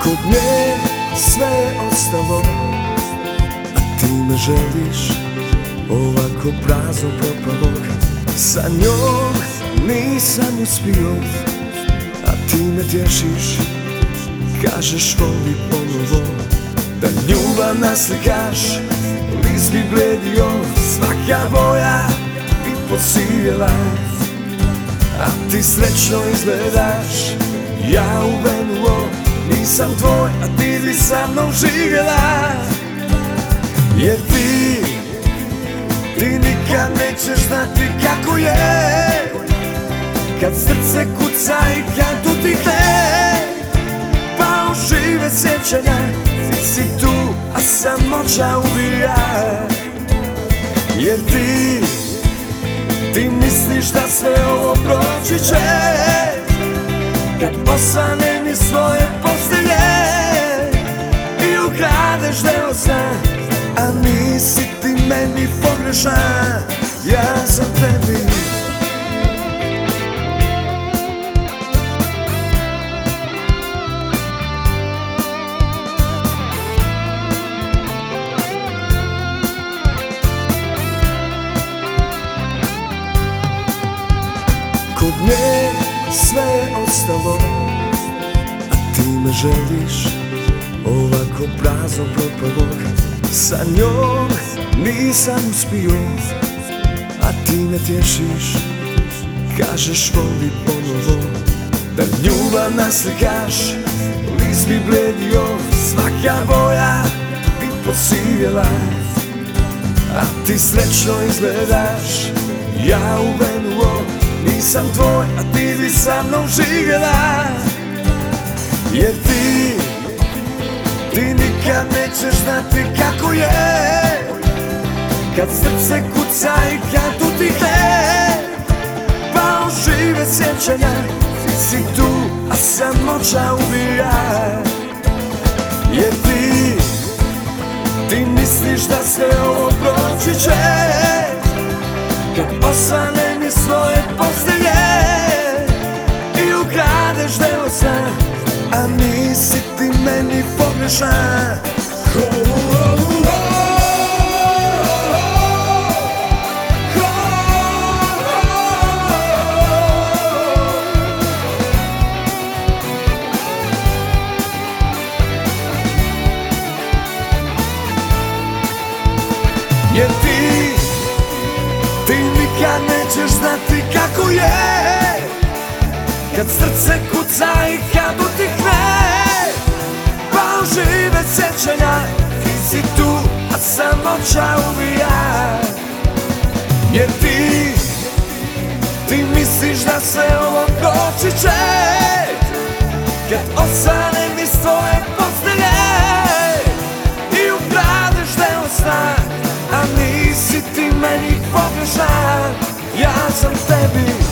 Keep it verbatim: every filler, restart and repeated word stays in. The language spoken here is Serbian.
Kod nje sve je ostalo, a ti me želiš ovako prazno propalog. Sa njom nisam uspio, a ti me tješiš, kažeš voli ponovo. Da ljubav naslikaš, list bi bledio, svaka boja bi posivjela. A ti srećno izgledaš, ja uvenuo nisam tvoj, a ti bi sa mnom živjela. Jer ti, ti nikad nećeš znati kako je, kad srce kuca i kad utihne, pa ožive sjećanja. Ti si tu, a samoća ubija. Jer ti, ti misliš da sve ovo proći će, kad osvane mi svoje postelje i ukradeš deo sna. A nisi ti meni pogrešan, ja sam tebi. Kod nje sve je ostalo, a ti me želiš ovako prazno propalog. Sa njom nisam uspio, a ti me tješiš, kažeš voli ponovo. Da ljubav naslikaš, list bi bledio, svaka boja bi posivjela. A ti srećno izgledaš, ja uvenuo nisam tvoj, a ti bi sa mnom živjela. Jer ti, ti nikad nećeš znati kako je, kad srce kuca i kad utihne, pa ožive sjećanja. Ti si tu, a samoća ubija. Jer ti, ti misliš da sve ovo proći će, kad osvane mi svoje postelje i ukradeš deo sna. A nisi ti meni pogrešan. Jer ti, ti nikad nećeš znati kako je, kad srce kuca i kad utihne, pa ožive sjećanja. Ti si tu, a samoća ubija. Jer ti, ti misliš da sve ovo proći će, kad osvane mi svoje postelje i ukradeš deo sna. A nisi ti meni pogrešan, ja sam tebi.